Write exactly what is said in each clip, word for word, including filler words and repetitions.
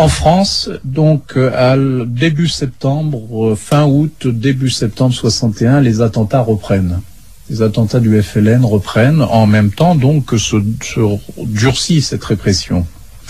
En France, donc à début septembre, fin août, début septembre soixante et un, les attentats reprennent. Les attentats du F L N reprennent en même temps donc que se, se durcit cette répression.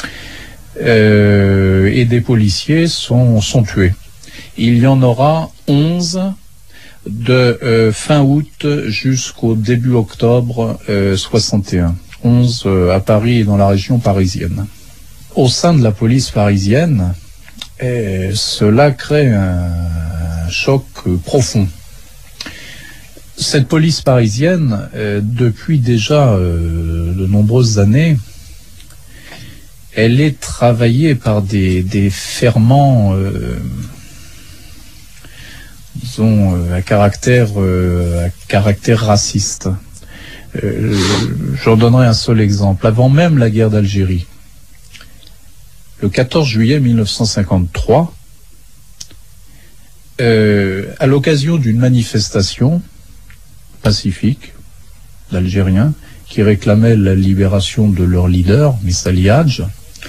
Euh, et des policiers sont, sont tués. Il y en aura onze de euh, fin août jusqu'au début octobre euh, soixante et un. onze euh, à Paris et dans la région parisienne. Au sein de la police parisienne, et cela crée un, un choc euh, profond. Cette police parisienne, euh, depuis déjà euh, de nombreuses années, elle est travaillée par des, des ferments, euh, disons, euh, à caractère, euh, à caractère raciste. Euh, J'en donnerai un seul exemple. Avant même la guerre d'Algérie, le quatorze juillet mille neuf cent cinquante-trois, euh, à l'occasion d'une manifestation pacifique d'Algériens qui réclamaient la libération de leur leader, Missali Hadj,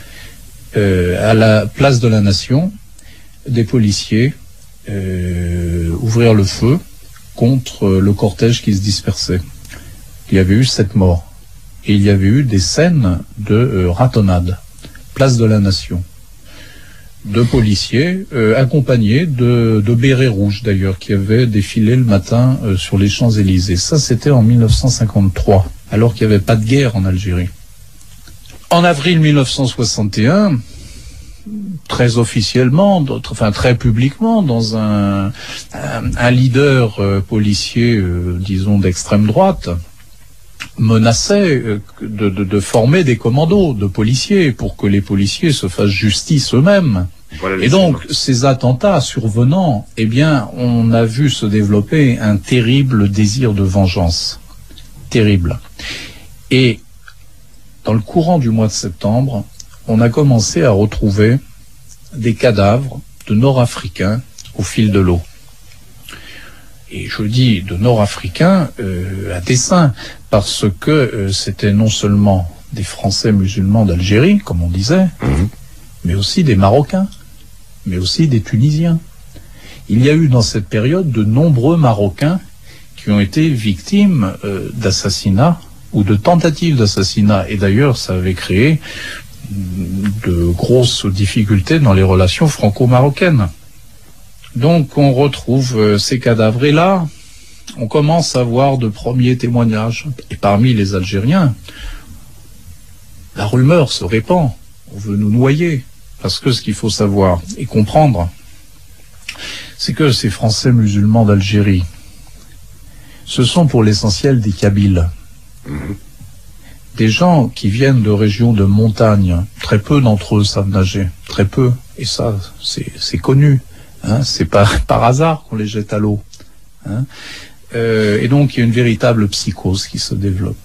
euh, à la place de la Nation, des policiers euh, ouvrirent le feu contre le cortège qui se dispersait. Il y avait eu sept morts et il y avait eu des scènes de euh, ratonnade, place de la Nation. De policiers euh, accompagnés de, de bérets rouges d'ailleurs qui avaient défilé le matin euh, sur les Champs-Élysées. Ça c'était en mille neuf cent cinquante-trois, alors qu'il n'y avait pas de guerre en Algérie. En avril mille neuf cent soixante et un, très officiellement, enfin très publiquement, dans un, un, un leader euh, policier, euh, disons d'extrême droite, menaçait de, de, de former des commandos de policiers pour que les policiers se fassent justice eux-mêmes. Voilà. Et donc, ces attentats survenant, eh bien, on a vu se développer un terrible désir de vengeance. Terrible. Et dans le courant du mois de septembre, on a commencé à retrouver des cadavres de Nord-Africains au fil de l'eau. Et je dis de Nord-Africains euh, à dessein, parce que euh, c'était non seulement des Français musulmans d'Algérie, comme on disait, mmh. mais aussi des Marocains, mais aussi des Tunisiens. Il y a eu dans cette période de nombreux Marocains qui ont été victimes euh, d'assassinats ou de tentatives d'assassinat. Et d'ailleurs, ça avait créé de grosses difficultés dans les relations franco-marocaines. Donc on retrouve euh, ces cadavres et là, on commence à voir de premiers témoignages. Et parmi les Algériens, la rumeur se répand. On veut nous noyer. Parce que ce qu'il faut savoir et comprendre, c'est que ces Français musulmans d'Algérie, ce sont pour l'essentiel des Kabyles. Mmh. Des gens qui viennent de régions de montagne. Très peu d'entre eux savent nager. Très peu. Et ça, c'est connu. Hein, c'est pas par hasard qu'on les jette à l'eau. Hein. Euh, et donc il y a une véritable psychose qui se développe.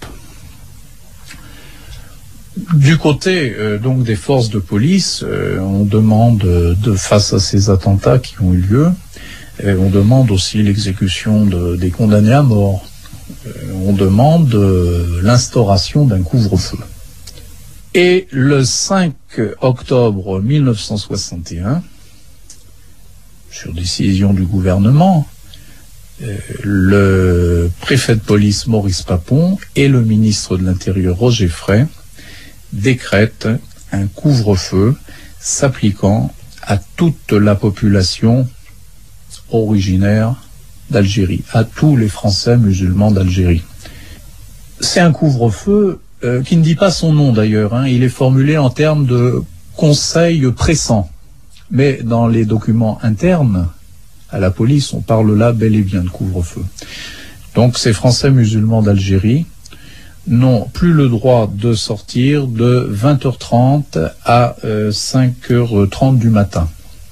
Du côté euh, donc des forces de police, euh, on demande euh, de face à ces attentats qui ont eu lieu, euh, on demande aussi l'exécution de, des condamnés à mort. Euh, on demande euh, l'instauration d'un couvre-feu. Et le cinq octobre mille neuf cent soixante et un, sur décision du gouvernement, euh, le préfet de police Maurice Papon et le ministre de l'Intérieur Roger Frey décrètent un couvre-feu s'appliquant à toute la population originaire d'Algérie, à tous les Français musulmans d'Algérie. C'est un couvre-feu euh, qui ne dit pas son nom d'ailleurs, hein, il est formulé en termes de conseil pressant. Mais dans les documents internes à la police, on parle là bel et bien de couvre-feu. Donc ces Français musulmans d'Algérie n'ont plus le droit de sortir de vingt heures trente à euh, cinq heures trente du matin.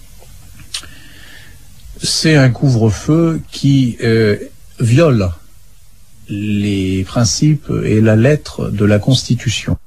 C'est un couvre-feu qui euh, viole les principes et la lettre de la Constitution.